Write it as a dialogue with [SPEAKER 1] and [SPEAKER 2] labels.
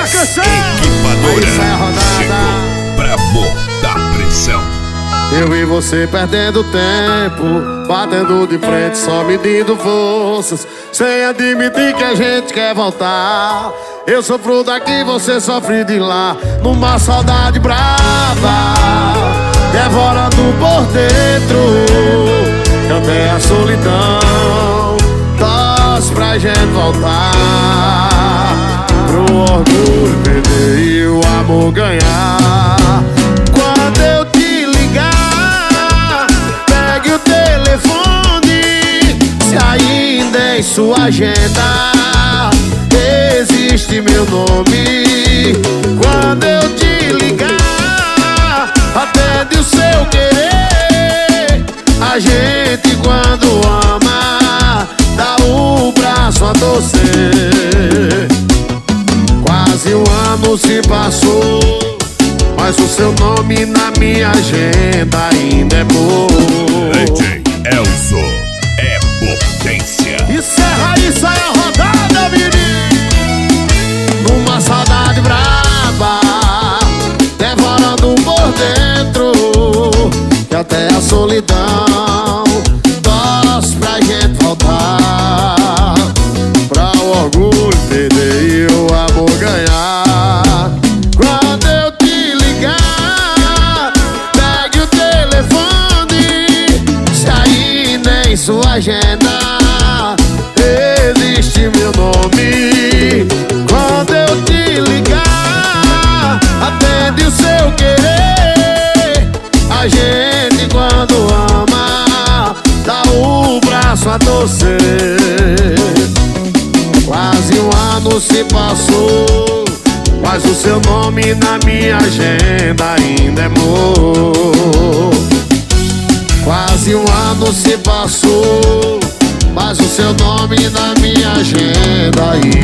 [SPEAKER 1] canção.
[SPEAKER 2] Equipadora
[SPEAKER 1] Aí sai a rodada.
[SPEAKER 2] chegou pra botar pressão.
[SPEAKER 1] Eu e você perdendo tempo, batendo de frente, só medindo forças, sem admitir que a gente quer voltar. Eu sofro daqui, você sofre de lá, numa saudade brava, devorando por dentro, até a solidão torce pra gente voltar, pro orgulho perder e o amor ganhar. Quando eu te ligar, pegue o telefone, se ainda em sua agenda existe meu nome. Quando eu te ligar, atende o seu querer. A gente quando ama, dá o braço a torcer. Quase um ano se passou, mas o seu nome na minha agenda ainda é bom.
[SPEAKER 2] DJ Elzo é potência.
[SPEAKER 1] Encerra e sai a rodada, menino. Numa saudade brava, devorando por dentro, que até a solidão torce pra gente voltar, pra o orgulho perder e o amor ganhar. Quando eu te ligar, pegue o telefone, se ainda em sua agenda existe meu nome. Quando eu te ligar, atende o seu querer. A gente quando ama, dá o braço a torcer. Quase um ano se passou, mas o seu nome na minha agenda ainda é amor. Quase um ano se passou, mas o seu nome na minha agenda ainda